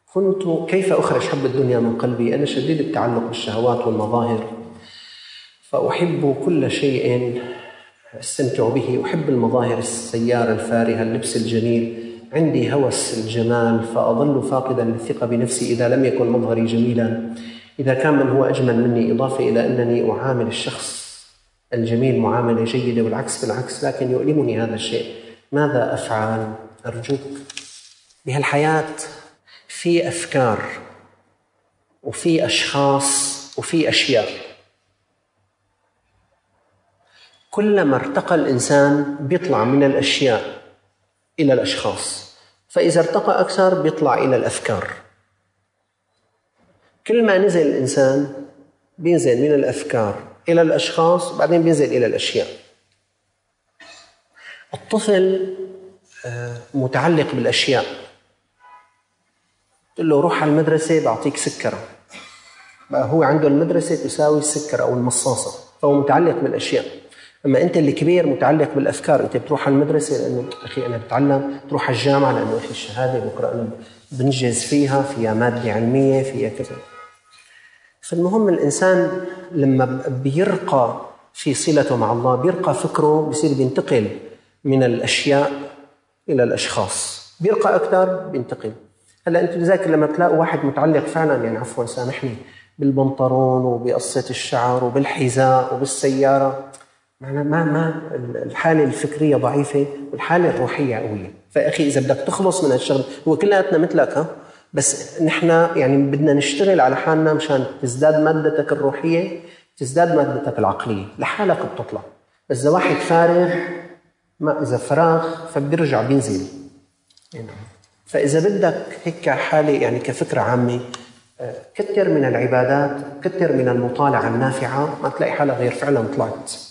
كيف أخرج حب الدنيا من قلبي؟ أنا شديد التعلق بالشهوات والمظاهر، فأحب كل شيء أستمتع به. أحب المظاهر، السيارة الفارهة، اللبس الجميل، عندي هوس الجمال، فأظل فاقدا للثقة بنفسي إذا لم يكن مظهري جميلا، إذا كان من هو أجمل مني، إضافة إلى أنني أعامل الشخص الجميل معاملة جيدة والعكس بالعكس، لكن يؤلمني هذا الشيء. ماذا أفعل؟ أرجوك. بهالحياة في أفكار وفي أشخاص وفي أشياء، كلما ارتقى الإنسان بيطلع من الأشياء إلى الأشخاص، فإذا ارتقى أكثر بيطلع إلى الأفكار. كل ما نزل الإنسان بينزل من الأفكار إلى الأشخاص، بعدين بينزل إلى الأشياء. الطفل متعلق بالأشياء، تقول له روح على المدرسة بعطيك سكرة، بقى هو عنده المدرسة تساوي السكرة أو المصاصة، فهو متعلق بالأشياء. أما أنت الكبير متعلق بالأفكار، أنت بتروح على المدرسة لأنه أخي أنا بتعلم، تروح على الجامعة لأنه أخي الشهادة بكرة أنا بنجز فيها مادة علمية فيها كذا. فالمهم الإنسان لما بيرقى في صلته مع الله، بيرقى فكره، بيصير بينتقل من الأشياء إلى الأشخاص، بيرقى أكثر بينتقل. هلا أنتوا تذاكر لما تلاقوا واحد متعلق فعلا، يعني عفوا سامحني، بالبنطلون وبقصة الشعر وبالحذاء وبالسيارة، ما الحالة الفكرية ضعيفة والحالة الروحية قوية. فأخي إذا بدك تخلص من هالشغل، هو كلياتنا مثلك، بس نحن يعني بدنا نشتغل على حالنا مشان تزداد مادتك الروحية، تزداد مادتك العقلية، لحالك بتطلع. بس إذا واحد فارغ، ما إذا فراغ فبيرجع بينزل. فإذا بدك هيك حالة يعني كفكرة عامة، كتر من العبادات، كتر من المطالعة النافعة، ما تلاقي حالك غير فعلا طلعت.